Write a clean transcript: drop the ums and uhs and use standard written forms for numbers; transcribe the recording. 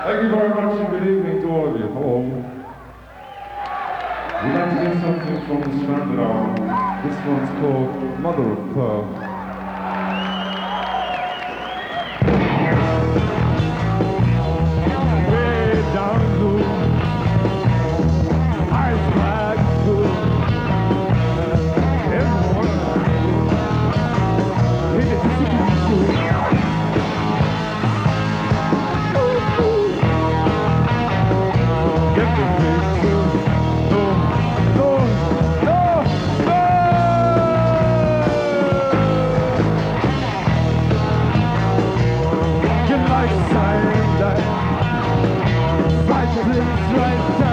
Thank you very much and good evening to all of you. Hello. We'd like to do something from the Stranded album. This one's called Mother of Pearl. Right